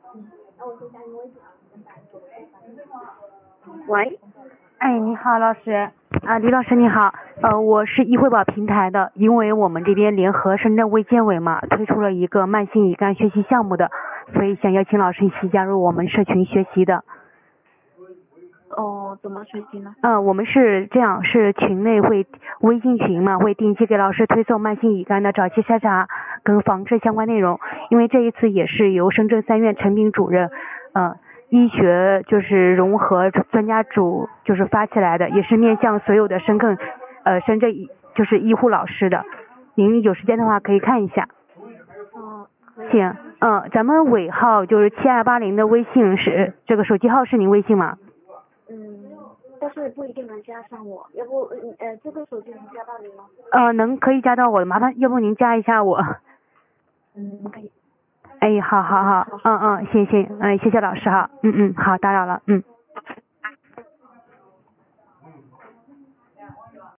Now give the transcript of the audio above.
喂， 哎，你好，老师。李老师你好。我是易惠宝平台的，因为我们这边联合深圳卫健委嘛，推出了一个慢性乙肝学习项目的，所以想邀请老师一起加入我们社群学习的。 哦，怎么学习呢？ 我们是这样，是群内会微信群嘛，会定期给老师推送慢性乙肝的早期筛查跟防治相关内容。因为这一次也是由深圳3院陈炳主任，医学就是融合专家组就是发起来的，也是面向所有的深圳就是医护老师的。您有时间的话可以看一下。 哦，可以。 行，咱们尾号就是7280的微信是这个手机号是您微信吗？ 但是不一定能加上我，要不这个手机能加到你吗？ 可以加到我，麻烦要不您加一下我。 可以。 哎，好，行，谢谢老师哈，好，打扰了，